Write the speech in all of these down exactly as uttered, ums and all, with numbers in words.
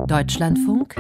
Deutschlandfunk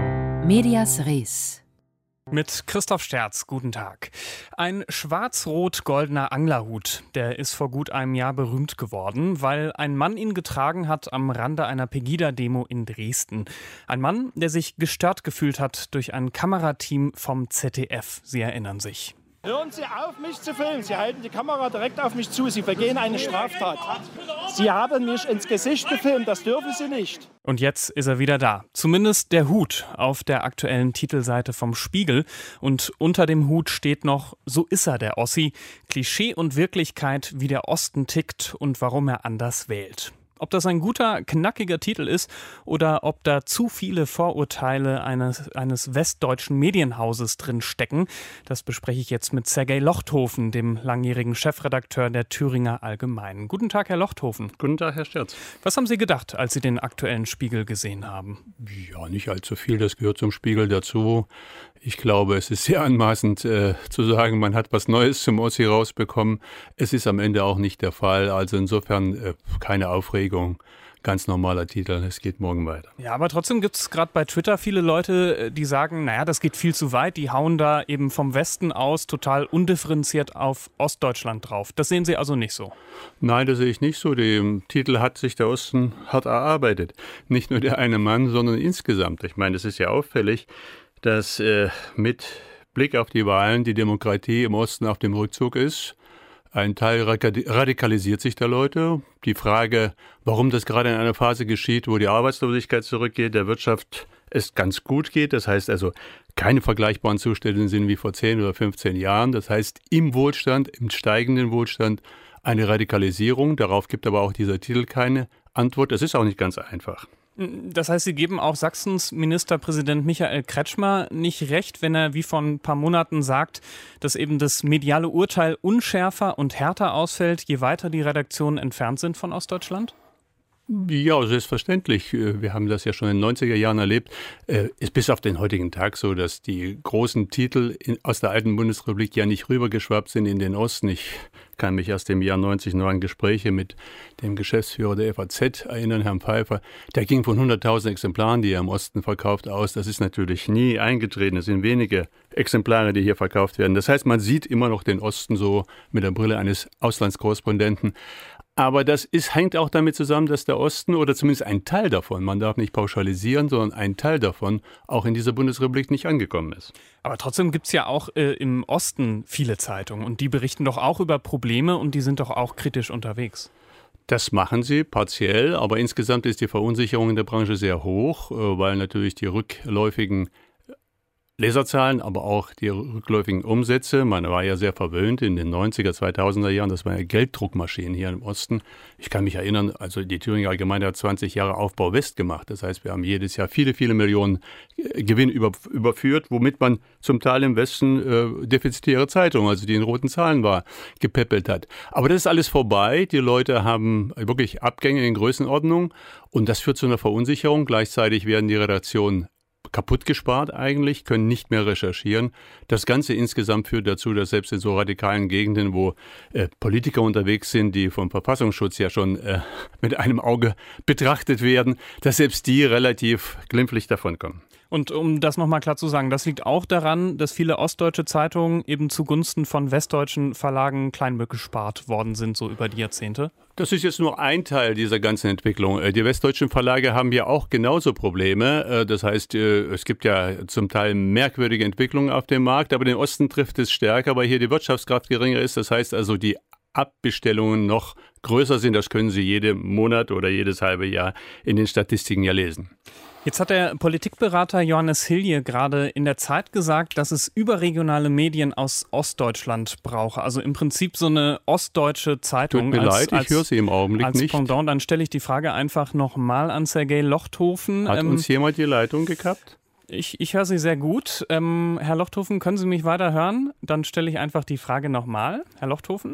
Medias Res mit Christoph Sterz, guten Tag. Ein schwarz-rot-goldener Anglerhut, der ist vor gut einem Jahr berühmt geworden, weil ein Mann ihn getragen hat am Rande einer Pegida-Demo in Dresden. Ein Mann, der sich gestört gefühlt hat durch ein Kamerateam vom Z D F. Sie erinnern sich. Hören Sie auf, mich zu filmen. Sie halten die Kamera direkt auf mich zu. Sie vergehen eine Straftat. Sie haben mich ins Gesicht gefilmt. Das dürfen Sie nicht. Und jetzt ist er wieder da. Zumindest der Hut auf der aktuellen Titelseite vom Spiegel. Und unter dem Hut steht noch: So ist er, der Ossi. Klischee und Wirklichkeit, wie der Osten tickt und warum er anders wählt. Ob das ein guter, knackiger Titel ist oder ob da zu viele Vorurteile eines, eines westdeutschen Medienhauses drin stecken, das bespreche ich jetzt mit Sergej Lochthofen, dem langjährigen Chefredakteur der Thüringer Allgemeinen. Guten Tag, Herr Lochthofen. Guten Tag, Herr Sterz. Was haben Sie gedacht, als Sie den aktuellen Spiegel gesehen haben? Ja, nicht allzu viel, das gehört zum Spiegel dazu. Ich glaube, es ist sehr anmaßend äh, zu sagen, man hat was Neues zum Ossi rausbekommen. Es ist am Ende auch nicht der Fall. Also insofern äh, keine Aufregung. Ganz normaler Titel, es geht morgen weiter. Ja, aber trotzdem gibt es gerade bei Twitter viele Leute, die sagen, naja, das geht viel zu weit. Die hauen da eben vom Westen aus total undifferenziert auf Ostdeutschland drauf. Das sehen Sie also nicht so? Nein, das sehe ich nicht so. Den Titel hat sich der Osten hart erarbeitet. Nicht nur der eine Mann, sondern insgesamt. Ich meine, es ist ja auffällig, dass äh, mit Blick auf die Wahlen die Demokratie im Osten auf dem Rückzug ist. Ein Teil radikalisiert sich der Leute. Die Frage, warum das gerade in einer Phase geschieht, wo die Arbeitslosigkeit zurückgeht, der Wirtschaft es ganz gut geht. Das heißt also, keine vergleichbaren Zustände sind wie vor zehn oder fünfzehn Jahren. Das heißt, im Wohlstand, im steigenden Wohlstand eine Radikalisierung. Darauf gibt aber auch dieser Titel keine Antwort. Das ist auch nicht ganz einfach. Das heißt, Sie geben auch Sachsens Ministerpräsident Michael Kretschmer nicht recht, wenn er wie vor ein paar Monaten sagt, dass eben das mediale Urteil unschärfer und härter ausfällt, je weiter die Redaktionen entfernt sind von Ostdeutschland? Ja, selbstverständlich. Wir haben das ja schon in den neunziger Jahren erlebt. Ist bis auf den heutigen Tag so, dass die großen Titel in, aus der alten Bundesrepublik ja nicht rübergeschwappt sind in den Osten. Ich kann mich aus dem Jahr neunzig noch an Gespräche mit dem Geschäftsführer der F A Z erinnern, Herrn Pfeiffer. Der ging von hunderttausend Exemplaren, die er im Osten verkauft, aus. Das ist natürlich nie eingetreten. Es sind wenige Exemplare, die hier verkauft werden. Das heißt, man sieht immer noch den Osten so mit der Brille eines Auslandskorrespondenten. Aber das ist, hängt auch damit zusammen, dass der Osten oder zumindest ein Teil davon, man darf nicht pauschalisieren, sondern ein Teil davon auch in dieser Bundesrepublik nicht angekommen ist. Aber trotzdem gibt es ja auch äh, im Osten viele Zeitungen und die berichten doch auch über Probleme und die sind doch auch kritisch unterwegs. Das machen sie partiell, aber insgesamt ist die Verunsicherung in der Branche sehr hoch, weil natürlich die rückläufigen Leserzahlen, aber auch die rückläufigen Umsätze. Man war ja sehr verwöhnt in den neunziger, zweitausender Jahren. Das waren ja Gelddruckmaschinen hier im Osten. Ich kann mich erinnern, also die Thüringer Allgemeine hat zwanzig Jahre Aufbau West gemacht. Das heißt, wir haben jedes Jahr viele, viele Millionen Gewinn über, überführt, womit man zum Teil im Westen äh, defizitäre Zeitungen, also die in roten Zahlen war, gepäppelt hat. Aber das ist alles vorbei. Die Leute haben wirklich Abgänge in Größenordnung und das führt zu einer Verunsicherung. Gleichzeitig werden die Redaktionen kaputt gespart eigentlich, können nicht mehr recherchieren. Das Ganze insgesamt führt dazu, dass selbst in so radikalen Gegenden, wo äh, Politiker unterwegs sind, die vom Verfassungsschutz ja schon äh, mit einem Auge betrachtet werden, dass selbst die relativ glimpflich davonkommen. Und um das nochmal klar zu sagen, das liegt auch daran, dass viele ostdeutsche Zeitungen eben zugunsten von westdeutschen Verlagen klein gespart worden sind, so über die Jahrzehnte? Das ist jetzt nur ein Teil dieser ganzen Entwicklung. Die westdeutschen Verlage haben ja auch genauso Probleme. Das heißt, es gibt ja zum Teil merkwürdige Entwicklungen auf dem Markt, aber den Osten trifft es stärker, weil hier die Wirtschaftskraft geringer ist. Das heißt also, die Abbestellungen noch größer sind. Das können Sie jeden Monat oder jedes halbe Jahr in den Statistiken ja lesen. Jetzt hat der Politikberater Johannes Hilje gerade in der Zeit gesagt, dass es überregionale Medien aus Ostdeutschland brauche. Also im Prinzip so eine ostdeutsche Zeitung. Tut mir als, leid, ich höre sie im Augenblick als nicht. Pendant. Dann stelle ich die Frage einfach nochmal an Sergej Lochthofen. Hat ähm, uns jemand die Leitung gekappt? Ich, ich höre Sie sehr gut. Ähm, Herr Lochthofen, können Sie mich weiter hören? Dann stelle ich einfach die Frage nochmal. Herr Lochthofen?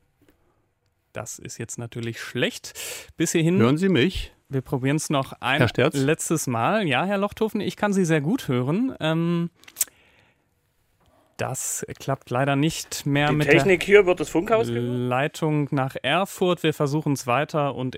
Das ist jetzt natürlich schlecht. Bis hierhin. Hören Sie mich? Wir probieren es noch ein letztes Mal. Ja, Herr Lochthofen, ich kann Sie sehr gut hören. Ähm, das klappt leider nicht mehr Die mit Technik der hier wird das Funkhaus gehört? Leitung nach Erfurt. Wir versuchen es weiter und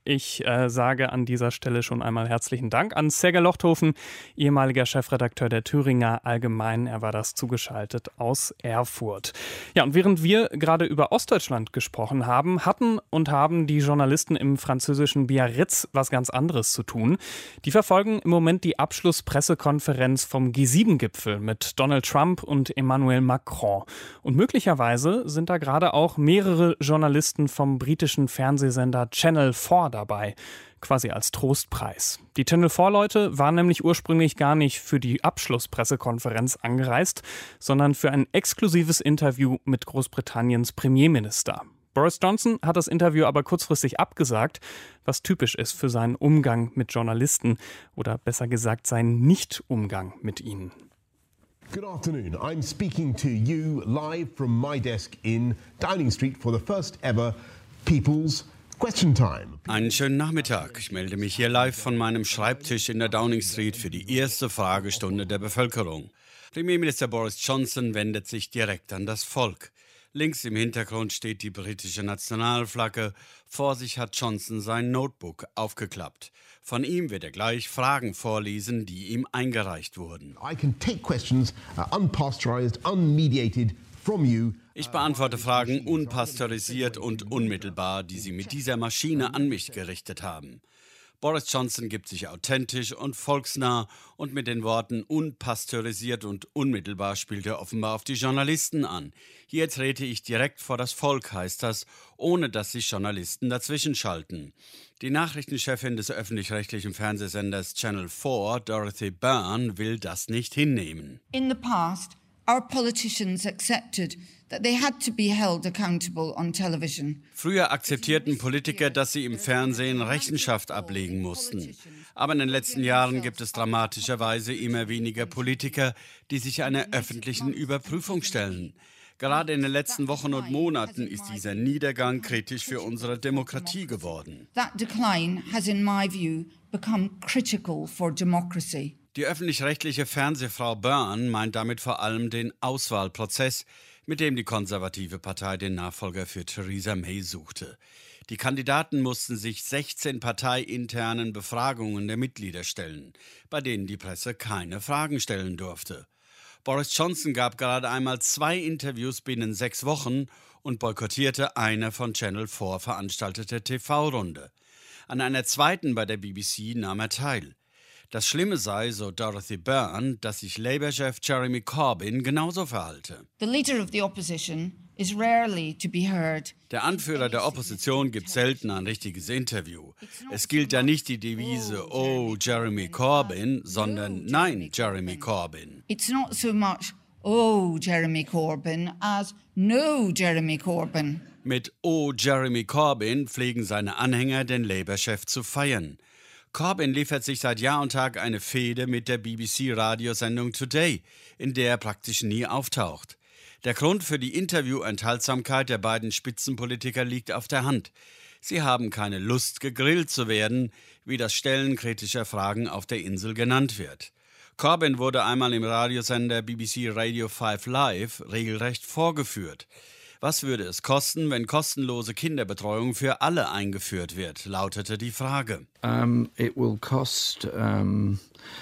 Ich äh, sage an dieser Stelle schon einmal herzlichen Dank an Serge Lochthofen, ehemaliger Chefredakteur der Thüringer Allgemeinen. Er war das zugeschaltet aus Erfurt. Ja, und während wir gerade über Ostdeutschland gesprochen haben, hatten und haben die Journalisten im französischen Biarritz was ganz anderes zu tun. Die verfolgen im Moment die Abschlusspressekonferenz vom G sieben Gipfel mit Donald Trump und Emmanuel Macron. Und möglicherweise sind da gerade auch mehrere Journalisten vom britischen Fernsehsender Channel vier dabei, quasi als Trostpreis. Die Channel vier Leute waren nämlich ursprünglich gar nicht für die Abschlusspressekonferenz angereist, sondern für ein exklusives Interview mit Großbritanniens Premierminister. Boris Johnson hat das Interview aber kurzfristig abgesagt, was typisch ist für seinen Umgang mit Journalisten oder besser gesagt seinen Nicht-Umgang mit ihnen. Good afternoon. I'm speaking to you live from my desk in Downing Street for the first ever People's Question Time. Einen schönen Nachmittag. Ich melde mich hier live von meinem Schreibtisch in der Downing Street für die erste Fragestunde der Bevölkerung. Premierminister Boris Johnson wendet sich direkt an das Volk. Links im Hintergrund steht die britische Nationalflagge. Vor sich hat Johnson sein Notebook aufgeklappt. Von ihm wird er gleich Fragen vorlesen, die ihm eingereicht wurden. I can take questions uh, unpasteurized, unmediated from you. Ich beantworte Fragen unpasteurisiert und unmittelbar, die Sie mit dieser Maschine an mich gerichtet haben. Boris Johnson gibt sich authentisch und volksnah und mit den Worten unpasteurisiert und unmittelbar spielt er offenbar auf die Journalisten an. Hier trete ich direkt vor das Volk, heißt das, ohne dass sich Journalisten dazwischenschalten. Die Nachrichtenchefin des öffentlich-rechtlichen Fernsehsenders Channel vier, Dorothy Byrne, will das nicht hinnehmen. In the past, our politicians accepted that they had to be held accountable on television. Früher akzeptierten Politiker, dass sie im Fernsehen Rechenschaft ablegen mussten. Aber in den letzten Jahren gibt es dramatischerweise immer weniger Politiker, die sich einer öffentlichen Überprüfung stellen. Gerade in den letzten Wochen und Monaten ist dieser Niedergang kritisch für unsere Demokratie geworden. That decline has, in my view, become critical for democracy. Die öffentlich-rechtliche Fernsehfrau Byrne meint damit vor allem den Auswahlprozess, mit dem die konservative Partei den Nachfolger für Theresa May suchte. Die Kandidaten mussten sich sechzehn parteiinternen Befragungen der Mitglieder stellen, bei denen die Presse keine Fragen stellen durfte. Boris Johnson gab gerade einmal zwei Interviews binnen sechs Wochen und boykottierte eine von Channel vier veranstaltete T V-Runde. An einer zweiten bei der B B C nahm er teil. Das Schlimme sei, so Dorothy Byrne, dass sich Labour-Chef Jeremy Corbyn genauso verhalte. The leader of the opposition is rarely to be heard. Der Anführer der Opposition gibt selten ein richtiges Interview. Es gilt ja nicht die Devise "Oh, Jeremy Corbyn", sondern "Nein, Jeremy Corbyn". It's not so much "Oh, Jeremy Corbyn" as "No, Jeremy Corbyn". Mit "Oh, Jeremy Corbyn" pflegen seine Anhänger, den Labour-Chef zu feiern. Corbyn liefert sich seit Jahr und Tag eine Fehde mit der B B C-Radiosendung Today, in der er praktisch nie auftaucht. Der Grund für die Interviewenthaltsamkeit der beiden Spitzenpolitiker liegt auf der Hand. Sie haben keine Lust, gegrillt zu werden, wie das Stellen kritischer Fragen auf der Insel genannt wird. Corbyn wurde einmal im Radiosender B B C Radio fünf Live regelrecht vorgeführt. Was würde es kosten, wenn kostenlose Kinderbetreuung für alle eingeführt wird, lautete die Frage. Um, it will cost, um,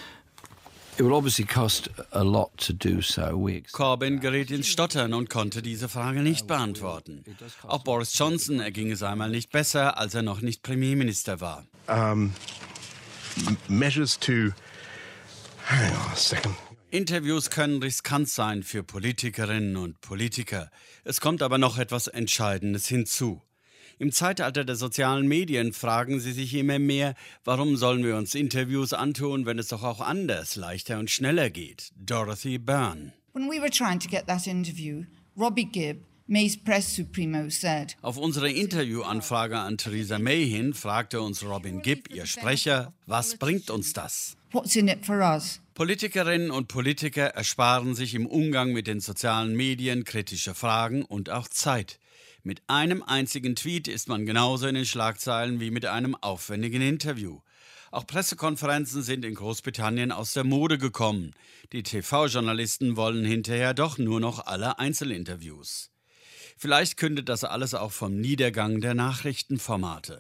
it will obviously cost a lot to do so. We Corbyn geriet ins Stottern und konnte diese Frage nicht beantworten. Auch Boris Johnson erging es einmal nicht besser, als er noch nicht Premierminister war. Um, measures to... Hang on a second. Interviews können riskant sein für Politikerinnen und Politiker. Es kommt aber noch etwas Entscheidendes hinzu. Im Zeitalter der sozialen Medien fragen sie sich immer mehr, warum sollen wir uns Interviews antun, wenn es doch auch anders, leichter und schneller geht. Dorothy Byrne. When we were trying to get that interview, Robbie Gibb, May's press supremo, said, Auf unsere Interviewanfrage an Theresa May hin fragte uns Robin Gibb, ihr Sprecher, was bringt uns das? What's in it for us? Politikerinnen und Politiker ersparen sich im Umgang mit den sozialen Medien kritische Fragen und auch Zeit. Mit einem einzigen Tweet ist man genauso in den Schlagzeilen wie mit einem aufwendigen Interview. Auch Pressekonferenzen sind in Großbritannien aus der Mode gekommen. Die T V-Journalisten wollen hinterher doch nur noch alle Einzelinterviews. Vielleicht kündet das alles auch vom Niedergang der Nachrichtenformate.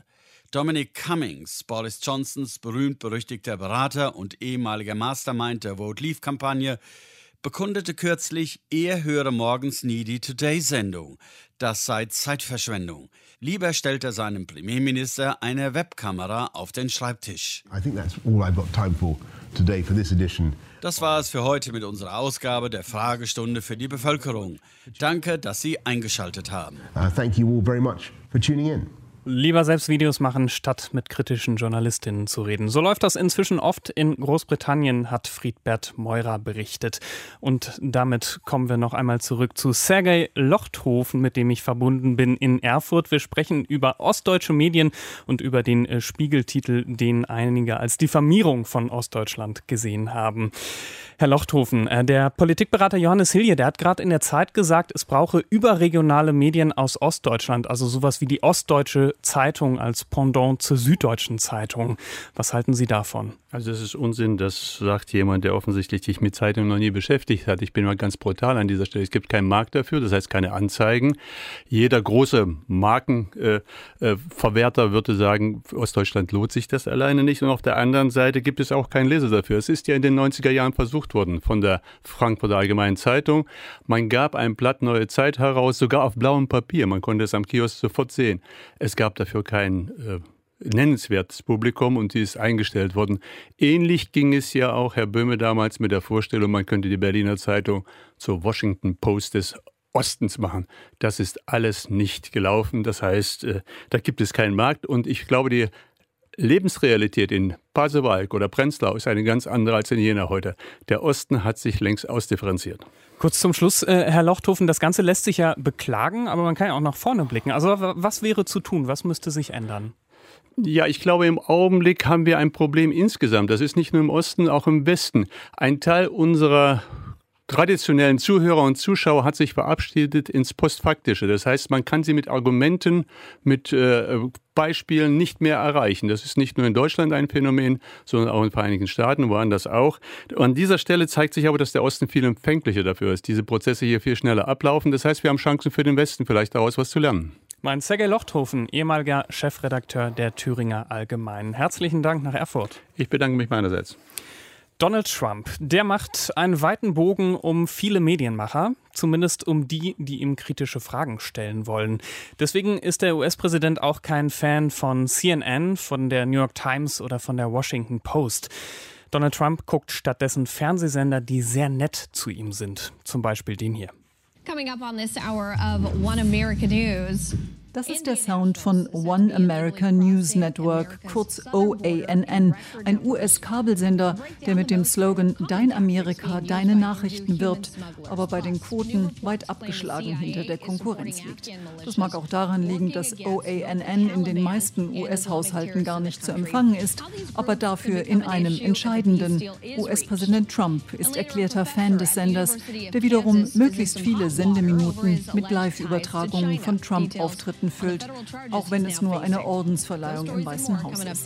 Dominic Cummings, Boris Johnsons berühmt-berüchtigter Berater und ehemaliger Mastermind der Vote Leave-Kampagne, bekundete kürzlich, er höre morgens nie die Today-Sendung. Das sei Zeitverschwendung. Lieber stellt er seinem Premierminister eine Webkamera auf den Schreibtisch. I think that's all I've got time for today for this edition. Das war es für heute mit unserer Ausgabe der Fragestunde für die Bevölkerung. Danke, dass Sie eingeschaltet haben. Uh, thank you all very much for tuning in. Lieber selbst Videos machen, statt mit kritischen Journalistinnen zu reden. So läuft das inzwischen oft in Großbritannien, hat Friedbert Meurer berichtet. Und damit kommen wir noch einmal zurück zu Sergej Lochthofen, mit dem ich verbunden bin in Erfurt. Wir sprechen über ostdeutsche Medien und über den Spiegeltitel, den einige als Diffamierung von Ostdeutschland gesehen haben. Herr Lochthofen, der Politikberater Johannes Hilje, der hat gerade in der Zeit gesagt, es brauche überregionale Medien aus Ostdeutschland, also sowas wie die Ostdeutsche Zeitung als Pendant zur Süddeutschen Zeitung. Was halten Sie davon? Also das ist Unsinn, das sagt jemand, der offensichtlich sich mit Zeitungen noch nie beschäftigt hat. Ich bin mal ganz brutal an dieser Stelle. Es gibt keinen Markt dafür, das heißt keine Anzeigen. Jeder große Markenverwerter äh, äh, würde sagen, für Ostdeutschland lohnt sich das alleine nicht. Und auf der anderen Seite gibt es auch keinen Leser dafür. Es ist ja in den neunziger Jahren versucht worden von der Frankfurter Allgemeinen Zeitung. Man gab ein Blatt Neue Zeit heraus, sogar auf blauem Papier. Man konnte es am Kiosk sofort sehen. Es gab dafür kein äh, nennenswertes Publikum und die ist eingestellt worden. Ähnlich ging es ja auch, Herr Böhme, damals mit der Vorstellung, man könnte die Berliner Zeitung zur Washington Post des Ostens machen. Das ist alles nicht gelaufen. Das heißt, äh, da gibt es keinen Markt und ich glaube, die Lebensrealität in Pasewalk oder Prenzlau ist eine ganz andere als in Jena heute. Der Osten hat sich längst ausdifferenziert. Kurz zum Schluss, äh, Herr Lochthofen, das Ganze lässt sich ja beklagen, aber man kann ja auch nach vorne blicken. Also was wäre zu tun? Was müsste sich ändern? Ja, ich glaube, im Augenblick haben wir ein Problem insgesamt. Das ist nicht nur im Osten, auch im Westen. Ein Teil unserer traditionellen Zuhörer und Zuschauer hat sich verabschiedet ins Postfaktische. Das heißt, man kann sie mit Argumenten, mit äh, Beispielen nicht mehr erreichen. Das ist nicht nur in Deutschland ein Phänomen, sondern auch in den Vereinigten Staaten, woanders auch. An dieser Stelle zeigt sich aber, dass der Osten viel empfänglicher dafür ist. Diese Prozesse hier viel schneller ablaufen. Das heißt, wir haben Chancen für den Westen, vielleicht daraus was zu lernen. Mein Sergej Lochthofen, ehemaliger Chefredakteur der Thüringer Allgemeinen. Herzlichen Dank nach Erfurt. Ich bedanke mich meinerseits. Donald Trump, der macht einen weiten Bogen um viele Medienmacher, zumindest um die, die ihm kritische Fragen stellen wollen. Deswegen ist der U S-Präsident auch kein Fan von C N N, von der New York Times oder von der Washington Post. Donald Trump guckt stattdessen Fernsehsender, die sehr nett zu ihm sind. Zum Beispiel den hier. Coming up on this hour of One America News. Das ist der Sound von One America News Network, kurz O A N N, ein U S-Kabelsender, der mit dem Slogan Dein Amerika, deine Nachrichten wirbt, aber bei den Quoten weit abgeschlagen hinter der Konkurrenz liegt. Das mag auch daran liegen, dass O A N N in den meisten U S-Haushalten gar nicht zu empfangen ist, aber dafür in einem entscheidenden. U S-Präsident Trump ist erklärter Fan des Senders, der wiederum möglichst viele Sendeminuten mit Live-Übertragungen von Trump-Auftritten füllt, auch wenn es nur eine Ordensverleihung im Weißen Haus ist.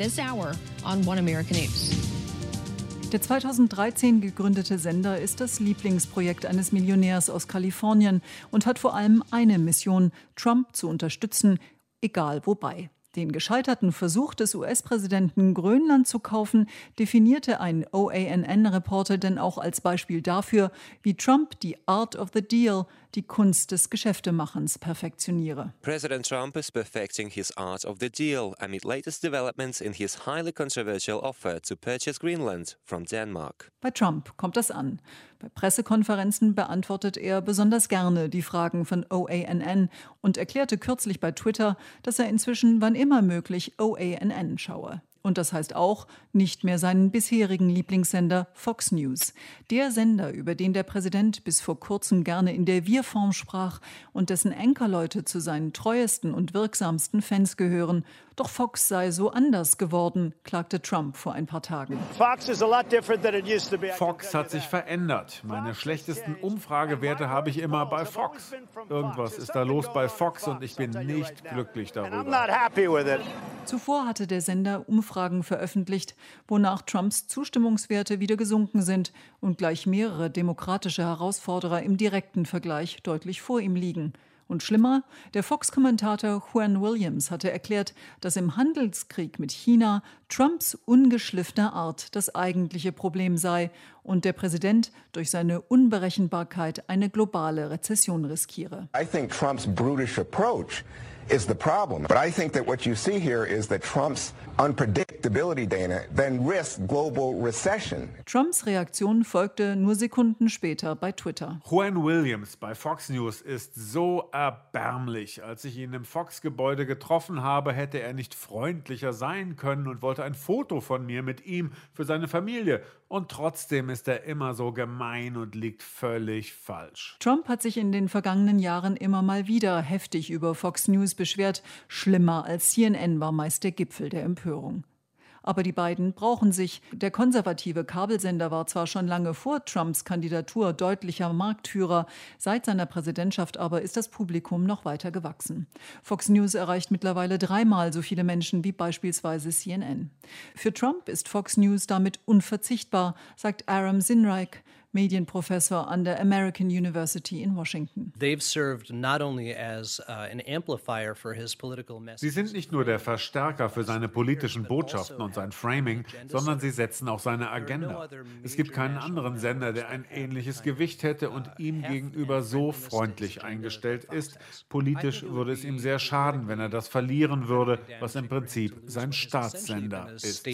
Der zweitausenddreizehn gegründete Sender ist das Lieblingsprojekt eines Millionärs aus Kalifornien und hat vor allem eine Mission, Trump zu unterstützen, egal wobei. Den gescheiterten Versuch des U S-Präsidenten, Grönland zu kaufen, definierte ein O A N N-Reporter denn auch als Beispiel dafür, wie Trump die Art of the Deal, die Kunst des Geschäftemachens, perfektioniere. President Trump is perfecting his art of the deal amid latest developments in his highly controversial offer to purchase Greenland from Denmark. Bei Trump kommt das an. Bei Pressekonferenzen beantwortet er besonders gerne die Fragen von O A N N und erklärte kürzlich bei Twitter, dass er inzwischen wann immer möglich O A N N schaue. Und das heißt auch nicht mehr seinen bisherigen Lieblingssender Fox News. Der Sender, über den der Präsident bis vor kurzem gerne in der Wir-Form sprach und dessen Anchorleute zu seinen treuesten und wirksamsten Fans gehören. Doch Fox sei so anders geworden, klagte Trump vor ein paar Tagen. Fox hat sich verändert. Meine schlechtesten Umfragewerte habe ich immer bei Fox. Irgendwas ist da los bei Fox und ich bin nicht glücklich darüber. Zuvor hatte der Sender Umfragen veröffentlicht, wonach Trumps Zustimmungswerte wieder gesunken sind und gleich mehrere demokratische Herausforderer im direkten Vergleich deutlich vor ihm liegen. Und schlimmer, der Fox-Kommentator Juan Williams hatte erklärt, dass im Handelskrieg mit China Trumps ungeschliffene Art das eigentliche Problem sei und der Präsident durch seine Unberechenbarkeit eine globale Rezession riskiere. I think Trump's brutish approach is the problem. But I think that what you see here is that Trump's unpredictability, Dana, then risks global recession. Trumps Reaktion folgte nur Sekunden später bei Twitter. Juan Williams bei Fox News ist so erbärmlich. Als ich ihn im Fox-Gebäude getroffen habe, hätte er nicht freundlicher sein können und wollte ein Foto von mir mit ihm für seine Familie. Und trotzdem ist er immer so gemein und liegt völlig falsch. Trump hat sich in den vergangenen Jahren immer mal wieder heftig über Fox News beschwert. Schlimmer als C N N war meist der Gipfel der Empörung. Aber die beiden brauchen sich. Der konservative Kabelsender war zwar schon lange vor Trumps Kandidatur deutlicher Marktführer, seit seiner Präsidentschaft aber ist das Publikum noch weiter gewachsen. Fox News erreicht mittlerweile dreimal so viele Menschen wie beispielsweise C N N. Für Trump ist Fox News damit unverzichtbar, sagt Aram Zinreich, Medienprofessor an der American University in Washington. Sie sind nicht nur der Verstärker für seine politischen Botschaften und sein Framing, sondern sie setzen auch seine Agenda. Es gibt keinen anderen Sender, der ein ähnliches Gewicht hätte und ihm gegenüber so freundlich eingestellt ist. Politisch würde es ihm sehr schaden, wenn er das verlieren würde, was im Prinzip sein Staatssender ist.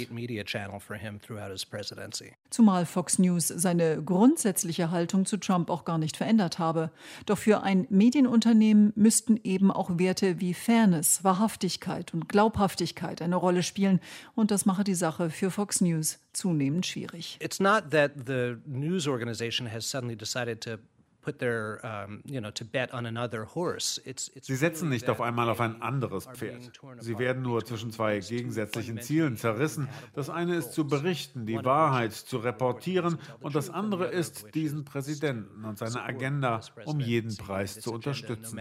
Zumal Fox News seine grundsätzliche Haltung zu Trump auch gar nicht verändert habe. Doch für ein Medienunternehmen müssten eben auch Werte wie Fairness, Wahrhaftigkeit und Glaubhaftigkeit eine Rolle spielen. Und das mache die Sache für Fox News zunehmend schwierig. It's not that the news organization has suddenly decided to put their, um, you know, to bet on another horse. It's, it's Sie setzen nicht auf einmal auf ein anderes Pferd. Sie werden nur zwischen zwei gegensätzlichen Zielen zerrissen. Das eine ist zu berichten, die Wahrheit zu reportieren und das andere ist, diesen Präsidenten und seine Agenda um jeden Preis zu unterstützen.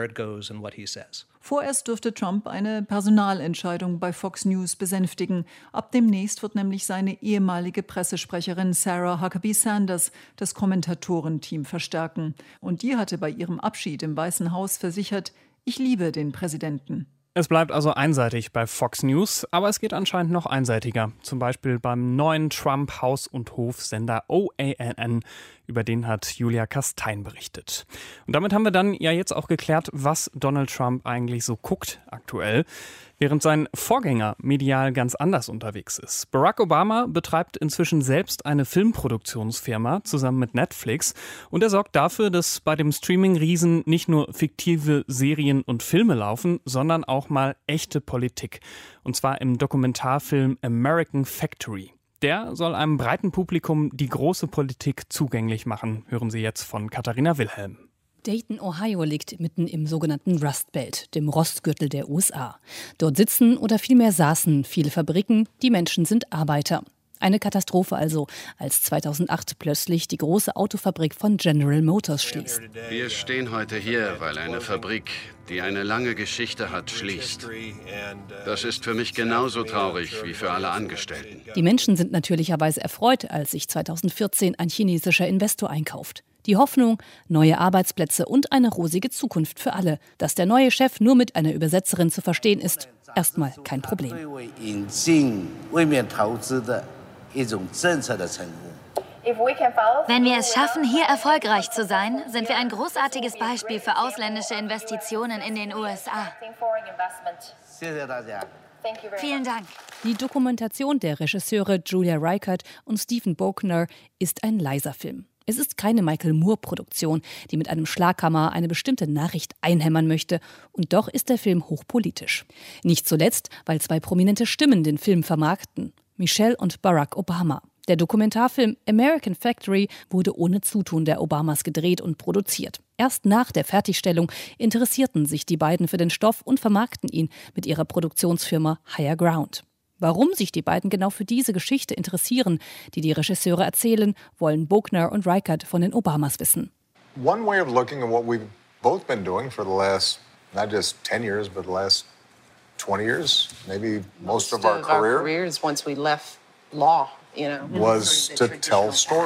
Vorerst dürfte Trump eine Personalentscheidung bei Fox News besänftigen. Ab demnächst wird nämlich seine ehemalige Pressesprecherin Sarah Huckabee Sanders das Kommentatorenteam verstärken. Und die hatte bei ihrem Abschied im Weißen Haus versichert, ich liebe den Präsidenten. Es bleibt also einseitig bei Fox News, aber es geht anscheinend noch einseitiger. Zum Beispiel beim neuen Trump-Haus- und Hofsender O A N N. Über den hat Julia Kastein berichtet. Und damit haben wir dann ja jetzt auch geklärt, was Donald Trump eigentlich so guckt aktuell, während sein Vorgänger medial ganz anders unterwegs ist. Barack Obama betreibt inzwischen selbst eine Filmproduktionsfirma zusammen mit Netflix und er sorgt dafür, dass bei dem Streaming-Riesen nicht nur fiktive Serien und Filme laufen, sondern auch mal echte Politik. Und zwar im Dokumentarfilm American Factory. Der soll einem breiten Publikum die große Politik zugänglich machen. Hören Sie jetzt von Katharina Wilhelm. Dayton, Ohio liegt mitten im sogenannten Rust Belt, dem Rostgürtel der U S A. Dort sitzen oder vielmehr saßen viele Fabriken, die Menschen sind Arbeiter. Eine Katastrophe also, als zweitausendacht plötzlich die große Autofabrik von General Motors schließt. Wir stehen heute hier, weil eine Fabrik, die eine lange Geschichte hat, schließt. Das ist für mich genauso traurig wie für alle Angestellten. Die Menschen sind natürlicherweise erfreut, als sich zweitausendvierzehn ein chinesischer Investor einkauft. Die Hoffnung, neue Arbeitsplätze und eine rosige Zukunft für alle. Dass der neue Chef nur mit einer Übersetzerin zu verstehen ist, erstmal kein Problem. Wenn wir es schaffen, hier erfolgreich zu sein, sind wir ein großartiges Beispiel für ausländische Investitionen in den U S A. Vielen Dank. Die Dokumentation der Regisseure Julia Reichert und Stephen Bochner ist ein leiser Film. Es ist keine Michael Moore-Produktion, die mit einem Schlaghammer eine bestimmte Nachricht einhämmern möchte. Und doch ist der Film hochpolitisch. Nicht zuletzt, weil zwei prominente Stimmen den Film vermarkten. Michelle und Barack Obama. Der Dokumentarfilm American Factory wurde ohne Zutun der Obamas gedreht und produziert. Erst nach der Fertigstellung interessierten sich die beiden für den Stoff und vermarkten ihn mit ihrer Produktionsfirma Higher Ground. Warum sich die beiden genau für diese Geschichte interessieren, die die Regisseure erzählen, wollen Bochner und Reichert von den Obamas wissen. One way of looking at what we've both been doing for the last, not just ten years, but the last twenty years, maybe most, most of our, of career, our careers once we left law, you know, was to tell stories.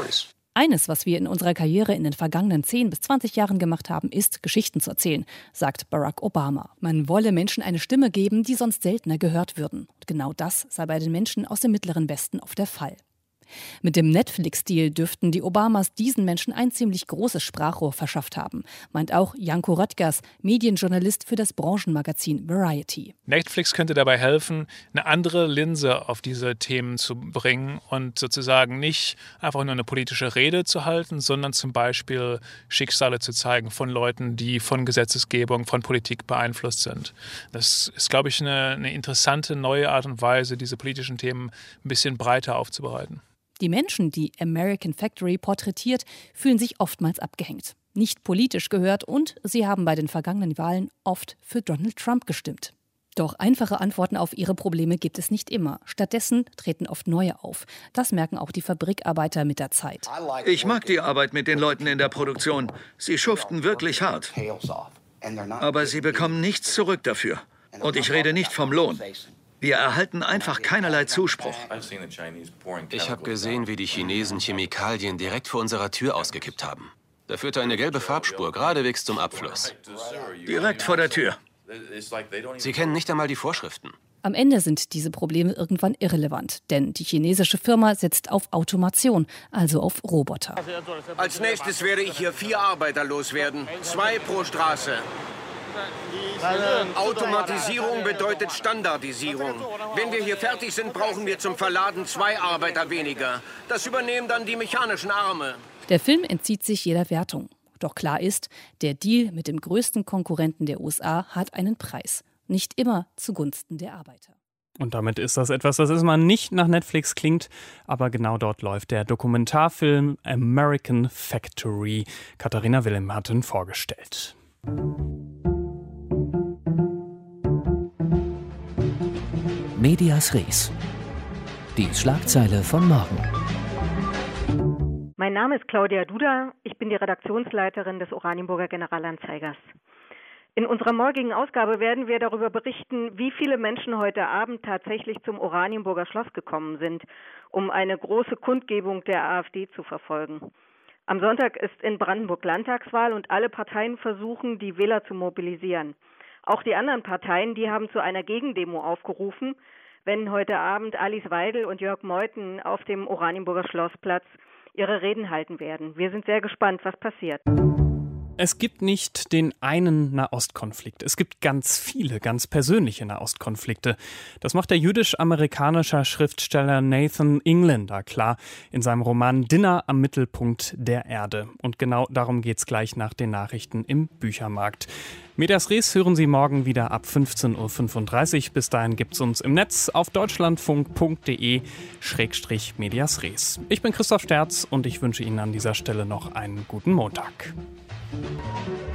Eines, was wir in unserer Karriere in den vergangenen zehn bis zwanzig Jahren gemacht haben, ist, Geschichten zu erzählen, sagt Barack Obama. Man wolle Menschen eine Stimme geben, die sonst seltener gehört würden. Und genau das sei bei den Menschen aus dem Mittleren Westen oft der Fall. Mit dem Netflix-Deal dürften die Obamas diesen Menschen ein ziemlich großes Sprachrohr verschafft haben, meint auch Janko Röttgers, Medienjournalist für das Branchenmagazin Variety. Netflix könnte dabei helfen, eine andere Linse auf diese Themen zu bringen und sozusagen nicht einfach nur eine politische Rede zu halten, sondern zum Beispiel Schicksale zu zeigen von Leuten, die von Gesetzesgebung, von Politik beeinflusst sind. Das ist, glaube ich, eine, eine interessante neue Art und Weise, diese politischen Themen ein bisschen breiter aufzubereiten. Die Menschen, die American Factory porträtiert, fühlen sich oftmals abgehängt, nicht politisch gehört und sie haben bei den vergangenen Wahlen oft für Donald Trump gestimmt. Doch einfache Antworten auf ihre Probleme gibt es nicht immer. Stattdessen treten oft neue auf. Das merken auch die Fabrikarbeiter mit der Zeit. Ich mag die Arbeit mit den Leuten in der Produktion. Sie schuften wirklich hart. Aber sie bekommen nichts zurück dafür. Und ich rede nicht vom Lohn. Wir erhalten einfach keinerlei Zuspruch. Ich habe gesehen, wie die Chinesen Chemikalien direkt vor unserer Tür ausgekippt haben. Da führte eine gelbe Farbspur geradewegs zum Abfluss. Direkt vor der Tür. Sie kennen nicht einmal die Vorschriften. Am Ende sind diese Probleme irgendwann irrelevant, denn die chinesische Firma setzt auf Automation, also auf Roboter. Als nächstes werde ich hier vier Arbeiter loswerden, zwei pro Straße. Automatisierung bedeutet Standardisierung. Wenn wir hier fertig sind, brauchen wir zum Verladen zwei Arbeiter weniger. Das übernehmen dann die mechanischen Arme. Der Film entzieht sich jeder Wertung. Doch klar ist, der Deal mit dem größten Konkurrenten der U S A hat einen Preis. Nicht immer zugunsten der Arbeiter. Und damit ist das etwas, das erstmal nicht nach Netflix klingt, aber genau dort läuft der Dokumentarfilm American Factory. Katharina Wilhelm hat ihn vorgestellt. Medias Res. Die Schlagzeile von morgen. Mein Name ist Claudia Duda, ich bin die Redaktionsleiterin des Oranienburger Generalanzeigers. In unserer morgigen Ausgabe werden wir darüber berichten, wie viele Menschen heute Abend tatsächlich zum Oranienburger Schloss gekommen sind, um eine große Kundgebung der AfD zu verfolgen. Am Sonntag ist in Brandenburg Landtagswahl und alle Parteien versuchen, die Wähler zu mobilisieren. Auch die anderen Parteien, die haben zu einer Gegendemo aufgerufen, wenn heute Abend Alice Weidel und Jörg Meuthen auf dem Oranienburger Schlossplatz ihre Reden halten werden. Wir sind sehr gespannt, was passiert. Es gibt nicht den einen Nahostkonflikt. Es gibt ganz viele, ganz persönliche Nahostkonflikte. Das macht der jüdisch-amerikanische Schriftsteller Nathan Englander klar in seinem Roman Dinner am Mittelpunkt der Erde. Und genau darum geht's gleich nach den Nachrichten im Büchermarkt. Medias Res hören Sie morgen wieder ab fünfzehn Uhr fünfunddreißig. Bis dahin gibt's uns im Netz auf deutschlandfunk punkt de Schrägstrich Medias Res. Ich bin Christoph Sterz und ich wünsche Ihnen an dieser Stelle noch einen guten Montag.